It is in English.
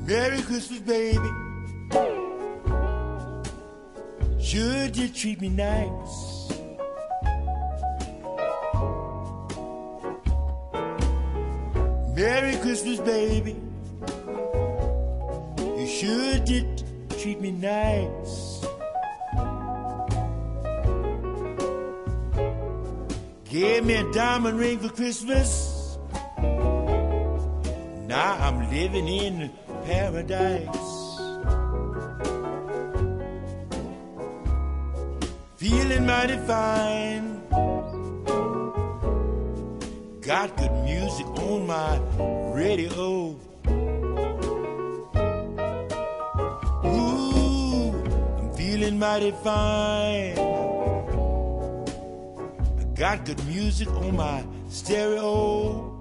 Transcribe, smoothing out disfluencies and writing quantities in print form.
Merry Christmas, baby. Sure did treat me nice. Merry Christmas, baby. You sure did treat me nice. Gave me a diamond ring for Christmas. Now I'm living in paradise. Feeling mighty fine. Got good music on my radio. Ooh, I'm feeling mighty fine. I got good music on my stereo.